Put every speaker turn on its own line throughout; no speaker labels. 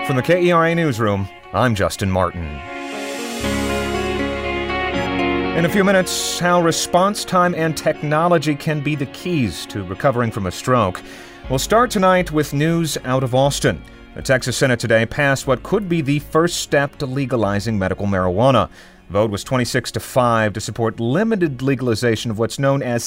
From the KERA Newsroom, I'm Justin Martin. In a few minutes, how response time and technology can be the keys to recovering from a stroke. We'll start tonight with news out of Austin. The Texas Senate today passed what could be the first step to legalizing medical marijuana. The vote was 26-5 to support limited legalization of what's known as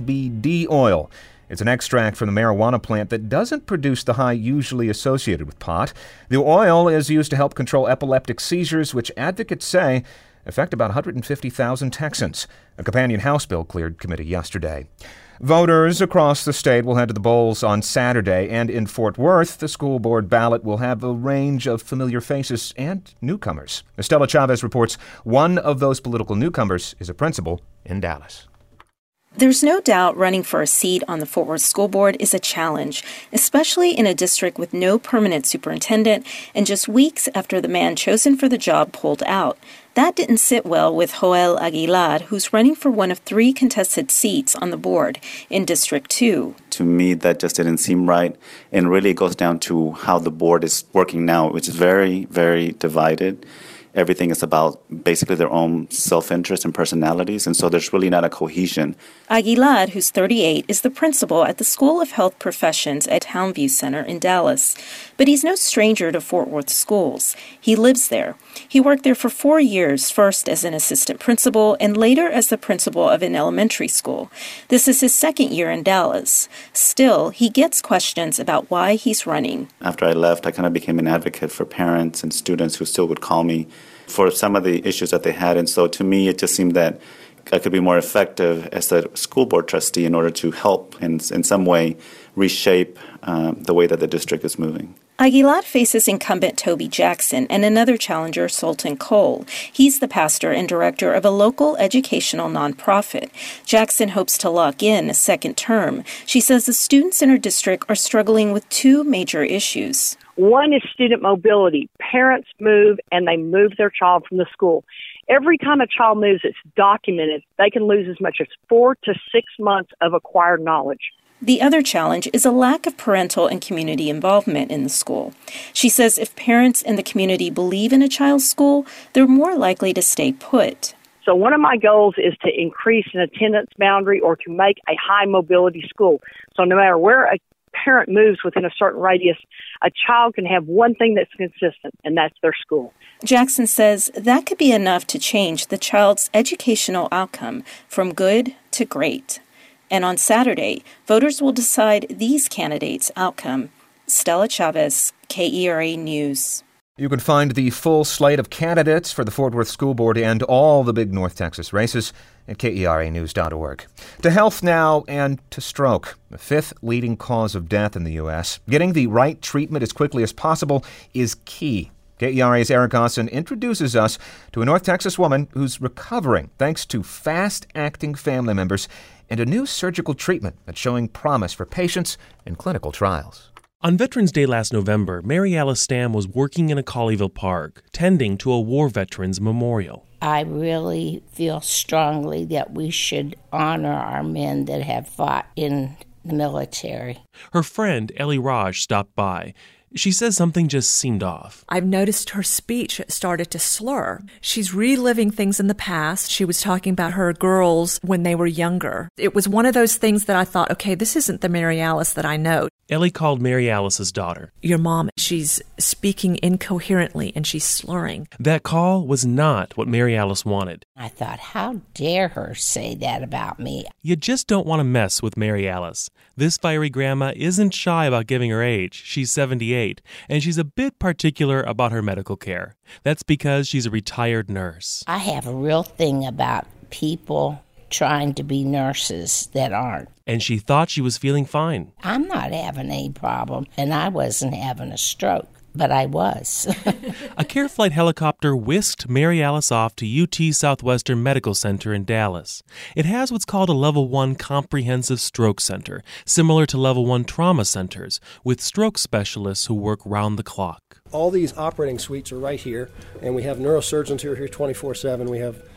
CBD oil. It's an extract from the marijuana plant that doesn't produce the high usually associated with pot. The oil is used to help control epileptic seizures, which advocates say affect about 150,000 Texans. A companion House bill cleared committee yesterday. Voters across the state will head to the polls on Saturday, and in Fort Worth, the school board ballot will have a range of familiar faces and newcomers. Estella Chavez reports one of those political newcomers is a principal in Dallas.
There's no doubt running for a seat on the Fort Worth School Board is a challenge, especially in a district with no permanent superintendent and just weeks after the man chosen for the job pulled out. That didn't sit well with Joel Aguilar, who's running for one of 3 contested seats on the board in District 2.
To me, that just didn't seem right. And really it goes down to how the board is working now, which is very, very divided. Everything is about basically their own self-interest and personalities, and so there's really not a cohesion.
Aguilar, who's 38, is the principal at the School of Health Professions at Townview Center in Dallas. But he's no stranger to Fort Worth schools. He lives there. He worked there for 4 years, first as an assistant principal and later as the principal of an elementary school. This is his second year in Dallas. Still, he gets questions about why he's running.
After I left, I kind of became an advocate for parents and students who still would call me for some of the issues that they had. And so to me, it just seemed that I could be more effective as a school board trustee in order to help and in some way reshape the way that the district is moving.
Aguilar faces incumbent Toby Jackson and another challenger, Sultan Cole. He's the pastor and director of a local educational nonprofit. Jackson hopes to lock in a second term. She says the students in her district are struggling with 2 major issues.
One is student mobility. Parents move and they move their child from the school. Every time a child moves, it's documented. They can lose as much as 4 to 6 months of acquired knowledge.
The other challenge is a lack of parental and community involvement in the school. She says if parents in the community believe in a child's school, they're more likely to stay put.
So one of my goals is to increase an attendance boundary or to make a high mobility school. So no matter where a parent moves within a certain radius, a child can have one thing that's consistent, and that's their school.
Jackson says that could be enough to change the child's educational outcome from good to great. And on Saturday, voters will decide these candidates' outcome. Stella Chavez, KERA News.
You can find the full slate of candidates for the Fort Worth School Board and all the big North Texas races at KERAnews.org. To health now and to stroke, the 5th leading cause of death in the U.S. Getting the right treatment as quickly as possible is key. KERA's Eric Austin introduces us to a North Texas woman who's recovering thanks to fast-acting family members and a new surgical treatment that's showing promise for patients in clinical trials.
On Veterans Day last November, Mary Alice Stamm was working in a Colleyville park, tending to a war veterans memorial.
I really feel strongly that we should honor our men that have fought in the military.
Her friend, Ellie Raj, stopped by. She says something just seemed off.
I've noticed her speech started to slur. She's reliving things in the past. She was talking about her girls when they were younger. It was one of those things that I thought, okay, this isn't the Mary Alice that I know.
Ellie called Mary Alice's daughter.
Your mom, she's speaking incoherently and she's slurring.
That call was not what Mary Alice wanted.
I thought, how dare her say that about me?
You just don't want to mess with Mary Alice. This fiery grandma isn't shy about giving her age. She's 78, and she's a bit particular about her medical care. That's because she's a retired nurse.
I have a real thing about people trying to be nurses that aren't.
And she thought she was feeling fine.
I'm not having any problem, and I wasn't having a stroke, but I was.
A Care Flight helicopter whisked Mary Alice off to UT Southwestern Medical Center in Dallas. It has what's called a Level 1 Comprehensive Stroke Center, similar to Level 1 trauma centers, with stroke specialists who work round the clock.
All these operating suites are right here, and we have neurosurgeons who are here 24/7. We have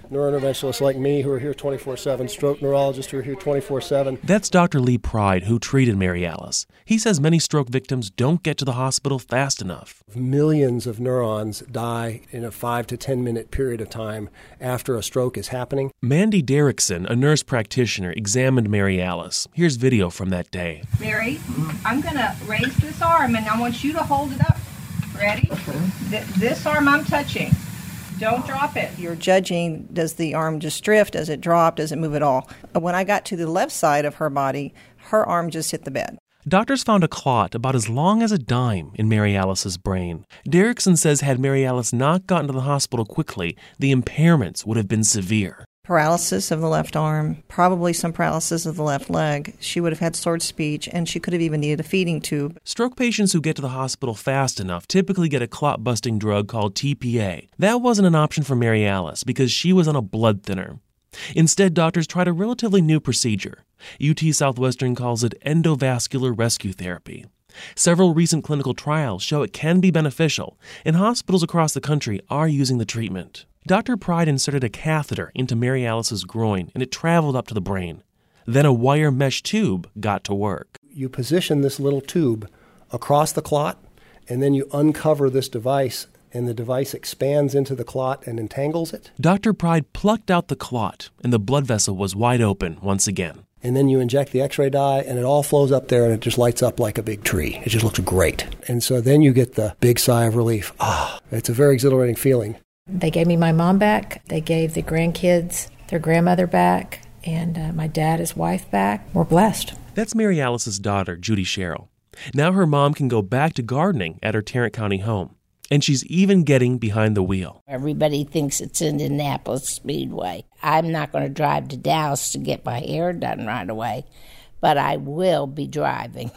neurointerventionists like me who are here 24/7, stroke neurologists who are here 24/7.
That's Dr. Lee Pride, who treated Mary Alice. He says many stroke victims don't get to the hospital fast enough.
Millions of neurons die in a 5 to 10 minute period of time after a stroke is happening.
Mandy Derrickson, a nurse practitioner, examined Mary Alice. Here's video from that day.
Mary, I'm going to raise this arm, and I want you to hold it up. Ready? Okay. This arm I'm touching. Don't drop it.
You're judging, does the arm just drift? Does it drop? Does it move at all? When I got to the left side of her body, her arm just hit the bed.
Doctors found a clot about as long as a dime in Mary Alice's brain. Derrickson says had Mary Alice not gotten to the hospital quickly, the impairments would have been severe.
Paralysis of the left arm, probably some paralysis of the left leg. She would have had slurred speech, and she could have even needed a feeding tube.
Stroke patients who get to the hospital fast enough typically get a clot-busting drug called TPA. That wasn't an option for Mary Alice because she was on a blood thinner. Instead, doctors tried a relatively new procedure. UT Southwestern calls it endovascular rescue therapy. Several recent clinical trials show it can be beneficial, and hospitals across the country are using the treatment. Dr. Pride inserted a catheter into Mary Alice's groin, and it traveled up to the brain. Then a wire mesh tube got to work.
You position this little tube across the clot, and then you uncover this device, and the device expands into the clot and entangles it.
Dr. Pride plucked out the clot, and the blood vessel was wide open once again.
And then you inject the x-ray dye, and it all flows up there, and it just lights up like a big tree. It just looks great. And so then you get the big sigh of relief. It's a very exhilarating feeling.
They gave me my mom back. They gave the grandkids their grandmother back, and my dad, his wife, back. We're blessed.
That's Mary Alice's daughter, Judy Sherrill. Now her mom can go back to gardening at her Tarrant County home. And she's even getting behind the wheel.
Everybody thinks it's Indianapolis Speedway. I'm not going to drive to Dallas to get my hair done right away, but I will be driving.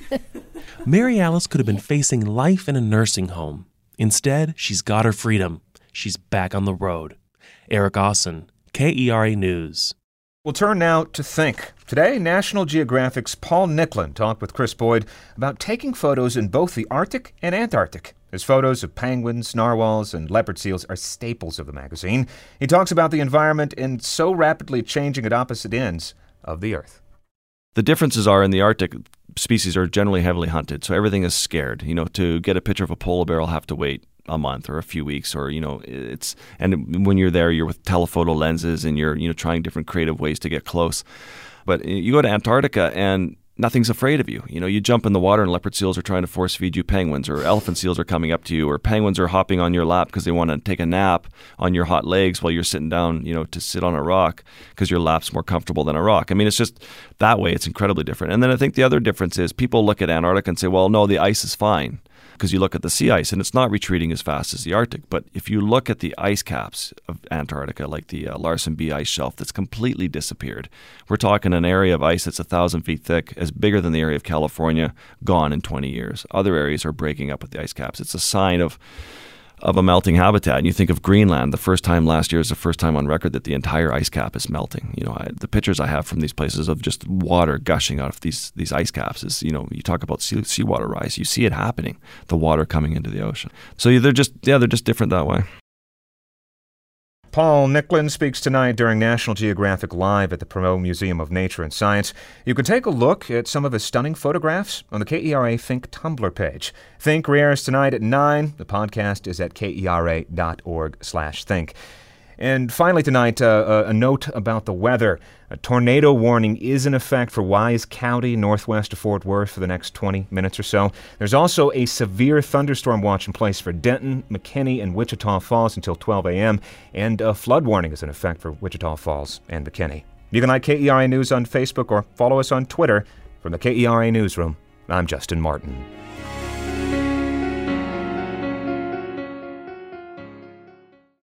Mary Alice could have been facing life in a nursing home. Instead, she's got her freedom. She's back on the road. Eric Austin, KERA News.
We'll turn now to Think. Today, National Geographic's Paul Nicklin talked with Chris Boyd about taking photos in both the Arctic and Antarctic. His photos of penguins, narwhals, and leopard seals are staples of the magazine. He talks about the environment and so rapidly changing at opposite ends of the Earth.
The differences are in the Arctic, species are generally heavily hunted, so everything is scared. To get a picture of a polar bear, I'll have to wait a month or a few weeks, or and when you're there, you're with telephoto lenses and you're trying different creative ways to get close. But you go to Antarctica and nothing's afraid of you. You jump in the water and leopard seals are trying to force feed you penguins, or elephant seals are coming up to you, or penguins are hopping on your lap because they want to take a nap on your hot legs while you're sitting down, to sit on a rock because your lap's more comfortable than a rock. It's just that way. It's incredibly different. And then I think the other difference is people look at Antarctica and say, well, no, the ice is fine. Because you look at the sea ice, and it's not retreating as fast as the Arctic. But if you look at the ice caps of Antarctica, like the Larsen B ice shelf that's completely disappeared, we're talking an area of ice that's 1,000 feet thick, as bigger than the area of California, gone in 20 years. Other areas are breaking up with the ice caps. It's a sign of a melting habitat. And you think of Greenland, last year is the first time on record that the entire ice cap is melting. The pictures I have from these places of just water gushing out of these ice caps is, you talk about seawater rise. You see it happening, the water coming into the ocean. So they're just different that way.
Paul Nicklin speaks tonight during National Geographic Live at the Perot Museum of Nature and Science. You can take a look at some of his stunning photographs on the KERA Think Tumblr page. Think airs tonight at 9. The podcast is at kera.org/think. And finally tonight, a note about the weather. A tornado warning is in effect for Wise County, northwest of Fort Worth, for the next 20 minutes or so. There's also a severe thunderstorm watch in place for Denton, McKinney, and Wichita Falls until 12 a.m., and a flood warning is in effect for Wichita Falls and McKinney. You can like KERA News on Facebook or follow us on Twitter. From the KERA Newsroom, I'm Justin Martin.